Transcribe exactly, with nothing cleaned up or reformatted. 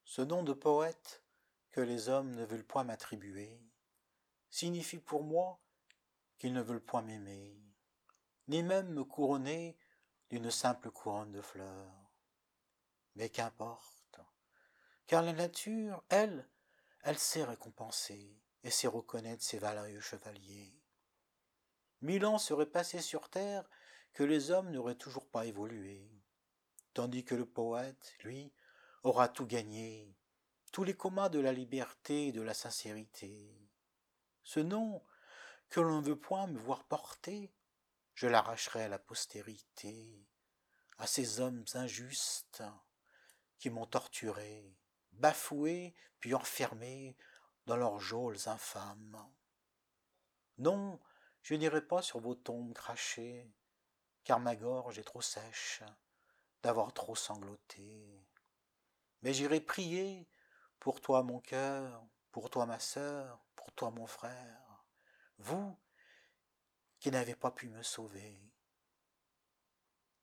Ce nom de poète que les hommes ne veulent point m'attribuer signifie pour moi qu'ils ne veulent point m'aimer, ni même me couronner d'une simple couronne de fleurs. Mais qu'importe, car la nature, elle, elle sait récompenser et sait reconnaître ses valeureux chevaliers. Mille ans seraient passés sur terre que les hommes n'auraient toujours pas évolué, tandis que le poète, lui, aura tout gagné, tous les communs de la liberté et de la sincérité. Ce nom, que l'on ne veut point me voir porter, je l'arracherai à la postérité, à ces hommes injustes qui m'ont torturé, bafoué, puis enfermé dans leurs geôles infâmes. Non, je n'irai pas sur vos tombes cracher, car ma gorge est trop sèche d'avoir trop sangloté. Mais j'irai prier pour toi mon cœur, pour toi ma sœur, pour toi mon frère, vous qui n'avez pas pu me sauver.